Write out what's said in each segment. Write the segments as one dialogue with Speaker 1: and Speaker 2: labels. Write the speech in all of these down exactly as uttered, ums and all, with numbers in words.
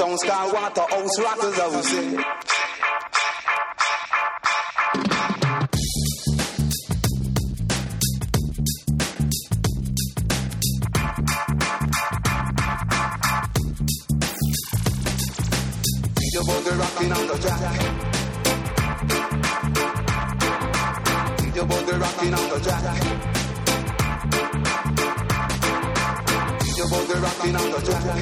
Speaker 1: Sounds called Waterhouse Rockers, I would say. Your body rocking on the jack. Your body rocking on the jack. Your body rocking on the jack.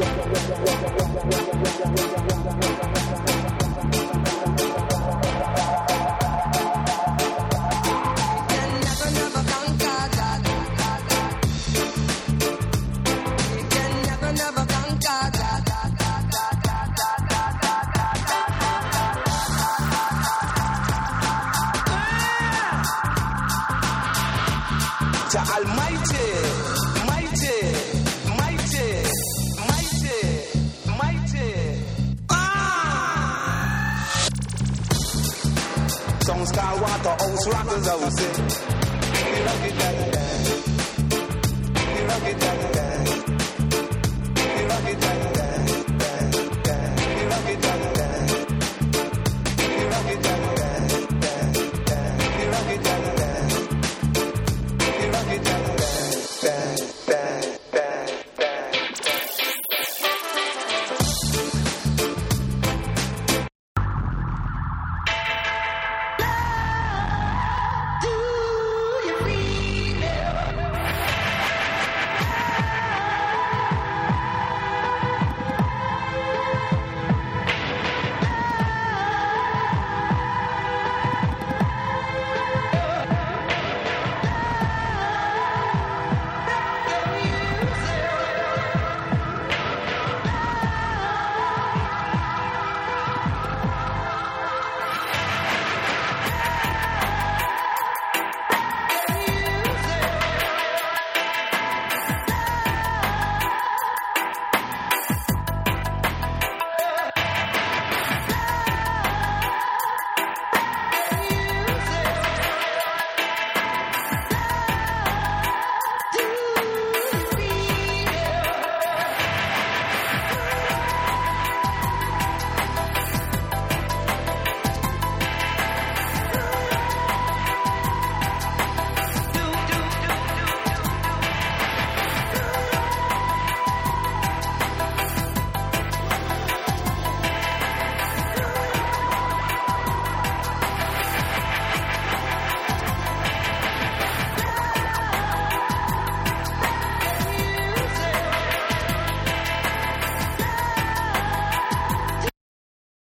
Speaker 1: Almighty, mighty, mighty, mighty, mighty. Ah! Songs called Waterhouse Rockers, I would say. We rock it like that. We rock it like that.